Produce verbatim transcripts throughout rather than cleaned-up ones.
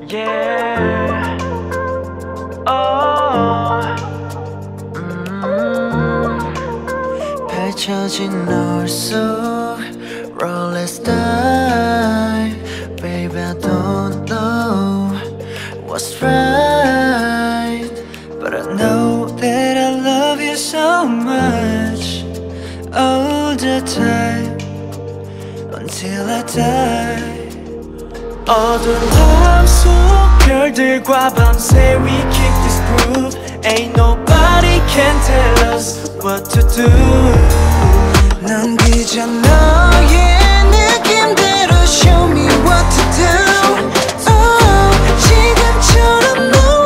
Yeah. Oh. 음. 펼쳐진 노을 속 Roller's die. Baby I don't know what's right, but I know that I love you so much all the time until I die. 어두운 밤 속 별들과 밤새 we kick this groove. Ain't nobody can tell us what to do. 난 그저 너의 느낌대로 show me what to do. Oh, 지금처럼 너와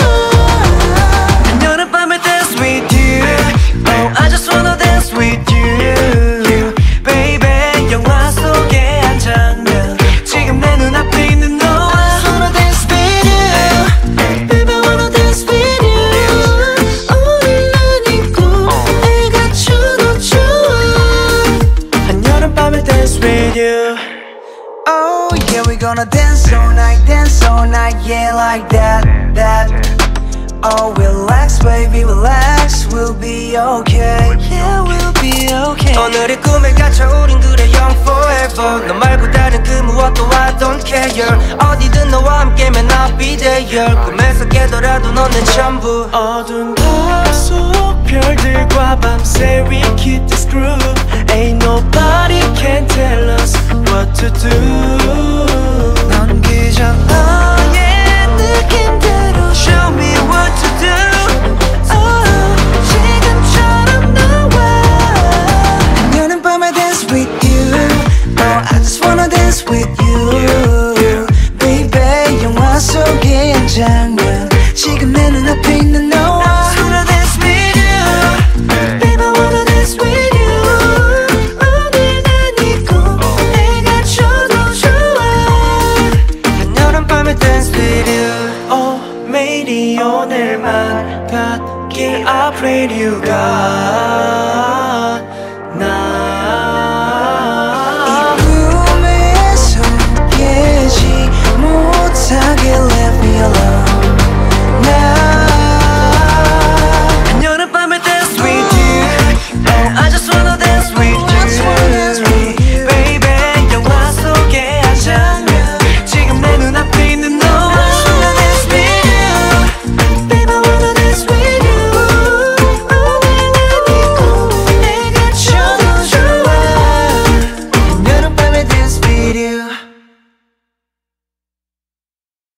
한여름밤에 dance with you. Oh, I just wanna dance with you, baby. 영화 속의 한 장면 지금 내 눈앞에 있는 너와 I wanna dance with you. Baby I wanna dance with you. 오늘 난 있고 내가 줘도 좋아. 한여름밤에 dance with you. Oh yeah, we gonna dance all night, dance all night, yeah, like that, that. Oh, relax, baby, relax, we'll be okay. Yeah, we'll be okay. 오늘의 꿈에 갇혀 우린 그래 young forever. 너 말고 다른 그 무엇도 I don't care. 어디든 너와 함께면 I'll be there. 꿈에서 깨더라도 넌 내 전부. 어두운 밤 속 별들과 밤새 we keep this groove. Ain't nobody can tell us what to do. 넌 그저 너의 느낌대로 Show me what to do. oh, 지금처럼 너와 한여름밤에 dance with you. Oh, I just wanna dance with you, baby. 영화 속의 한 장면 지금 내 눈앞에 있는 너와 I wanna dance with you. Baby, I wanna dance with you. 오늘 난 있고 내가 줘도 좋아. 한여름밤에 dance with you. 어, 매일이 오늘만 같길 I pray to you God.